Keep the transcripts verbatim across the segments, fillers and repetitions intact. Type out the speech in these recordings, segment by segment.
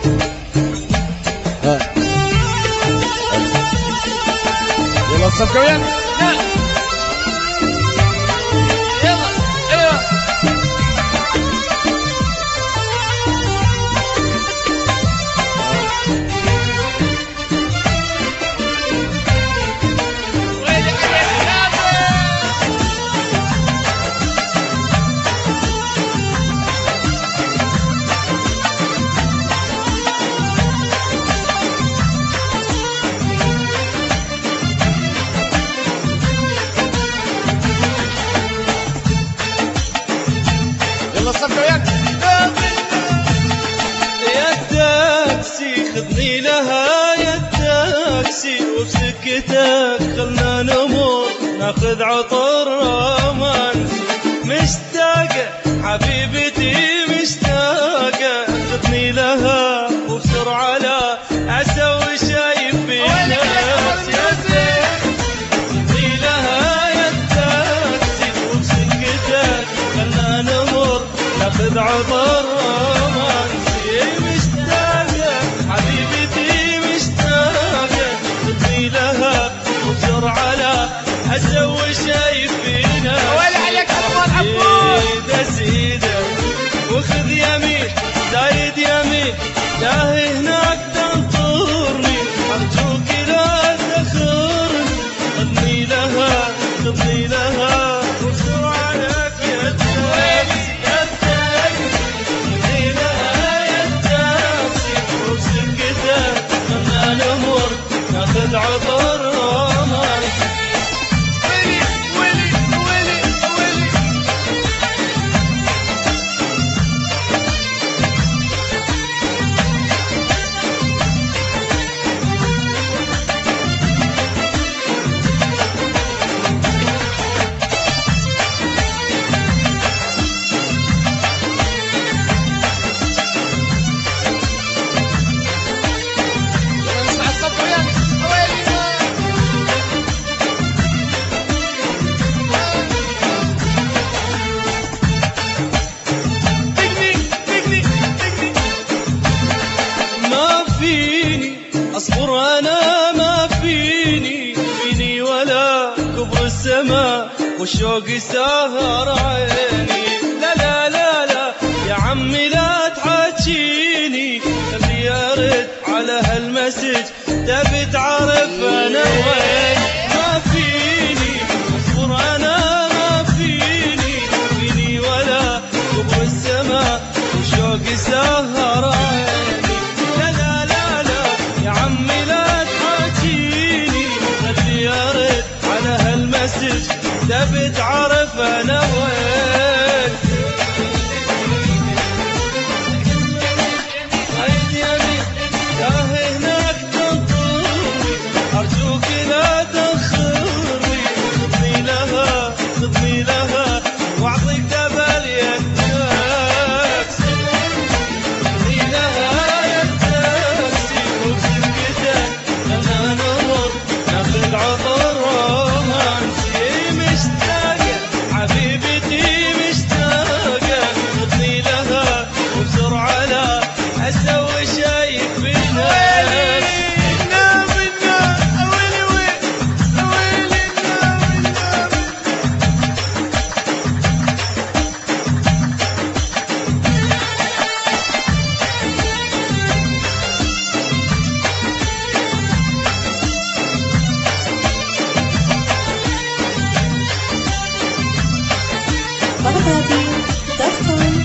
يلا الصفقة وين؟ يلا ايوه يلا الصفقة وين؟ يا التاكسي خذني لها يا التاكسي وبسكتك خلنا نمر ناخذ عطر رومانسي مشتاقة حبيبتي مشتاقة خذني لها وبسرعة لا أسوي شي في نفسي يا خذني لها يا التاكسي وبسكتك خلنا نمر ناخذ عطر رومانسي مشتاقة حبيبتي مشتاقة خذني لها وبسرعة لا أسوي شي فينا وين عليك عفwan عفwan سيدة سيدة وخذ يمين زايد يمين لا هناك تنطرني أرجوك لا تخرني خذني لها خذني لها وبسرعة لك يا التاكسي يا التاكسي خذني لها يا التاكسي وبسكتك خلنا نمر ناخذ عطر رومانسي ويلي ويلي ويلي يلا نسمع الصفقة وين؟ ويلي تقني تقني تقني ما فيني اصبر انا ما فيني فيني ولا كبر السماء والشوق سهر عيني لا لا لا لا يا عمي لا تحاجيني خلي ارد على هالمسج تبي تعرف انا وين ما فيني اصبر انا ما فيني فيني ولا كبر السماء وشوقي سهر عيني لا لا لا لا يا عمي لا تحاجيني خلي ارد على هالمسج تبي تعرف انا وين عيد يمين يا هناك تنطرني ارجوك لا تخرني خذني لها خذني لها واعطيك دبل يا التاكسي خذني لها يا التاكسي وبسكتك خلنا نمر ناخذ عطر رومانسي مشتاقة حبيبتي مشتاقة خذني لها وبسرعة لا أسوي شي في نفسي نام نام ويلي ويلي ويلي نام نام Barbadi dot com.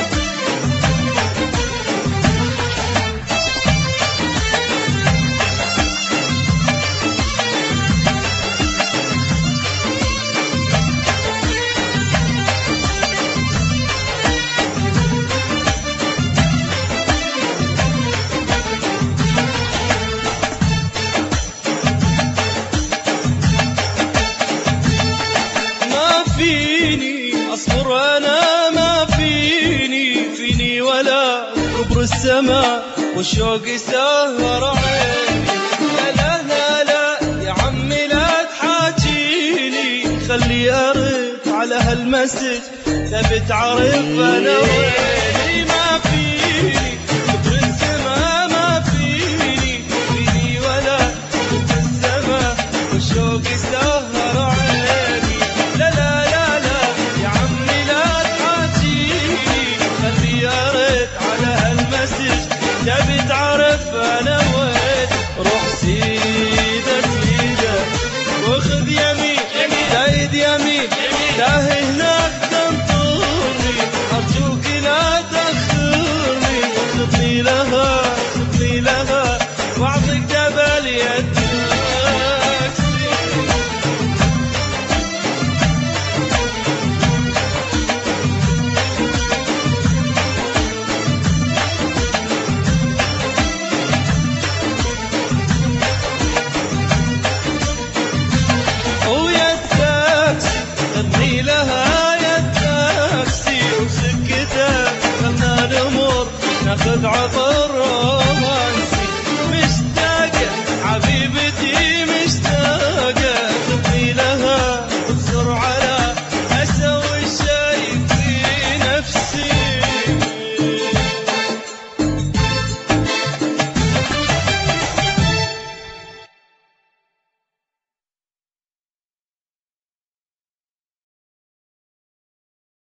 ما فيني اصبر انا ما فيني فيني ولا كبر السماء والشوق سهر عيني لا لا لا لا يا عمي لا تحاجيني خلي ارد على هالمسج تبي تعرف انا ويني ما فيني كبر السماء تبي تعرف انا وين روح سيدك ليدك وخذ يمين زايد يمين لا هناك تنطرني ارجوك لا تخرني وخذني لها خذني لها واعطيك جبل يدك ناخذ عطر